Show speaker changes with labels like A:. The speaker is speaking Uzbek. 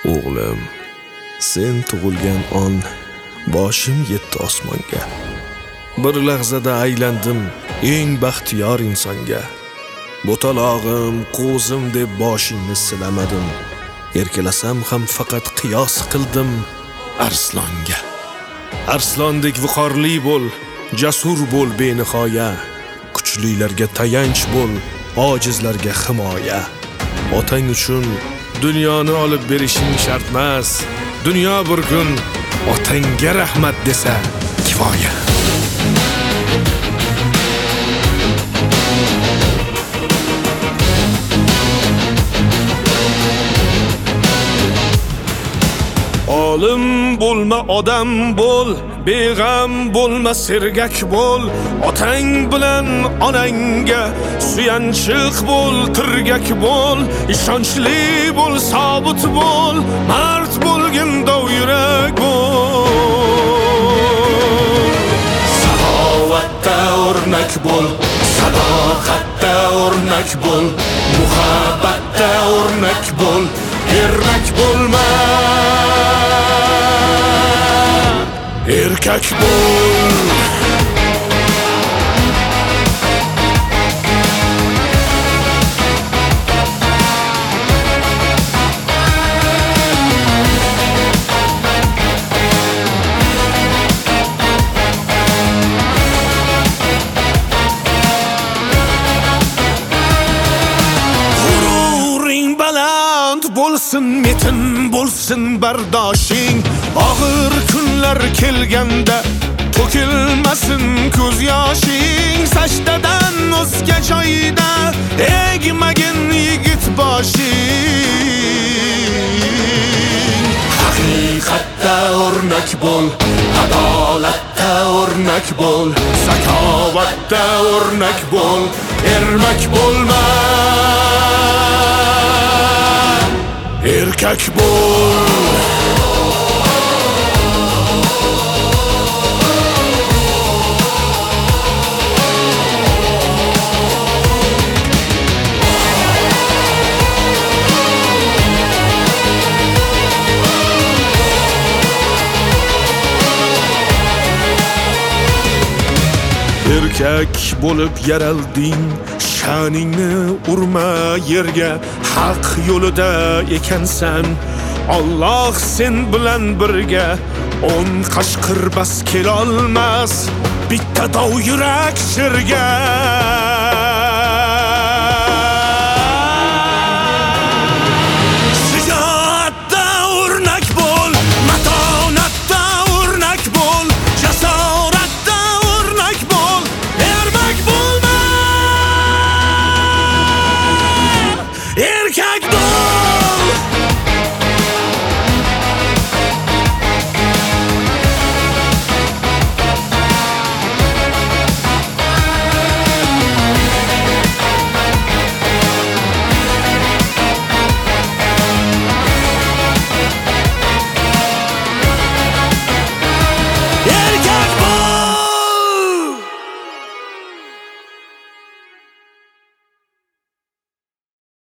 A: O'g'lim, sen tug'ilgan on boshim yetdi osmonga. Bir lahzada aylandim eng baxtiyor insonga. Bo'talog'im, qo'zim deb boshingni silamadim. Erkalasam ham faqat qiyos qildim arslonga. Arslondek viqorli bo'l, jasur bo'l benihoya. Kuchlilarga tayanch bo'l, ojizlarga himoya. Otang uchun dunyoni olib berishing shart emas. Dunyo bir kun otangga rahmat desa kifoya. Olim bo'lma, odam bo'l, beg'am bo'lma, sergak bo'l. Otang bilan onangga suyanchiq bo'l, tirgak bo'l. Ishonchli bo'l, sobit bo'l, mard bo'lgin dovyurak bo'l. Saxovatda o'rnak bo'l, sadoqatda o'rnak bo'l, muhabbatda o'rnak bo'l, ermak bo'lma. Erkak bo'l. G'ururing baland bo'lsin, metin bo'lsin bardoshing. Og'ir kunlar kelganda to'kilmasin ko'z yoshing. Sajdadan o'zga joyda egmagin yigit boshing. Haqiqatda o'rnak bo'l, adolatda o'rnak bo'l, zakovatda o'rnak bo'l, ermak bo'lma. Erkak bo'l. Erkak bo'lib yaralding, sha'ningni urma yerga. Haq yo'lida ekansan, Alloh sen bilan birga. On qashqir bas kelolmas bitta dovyurak sherga.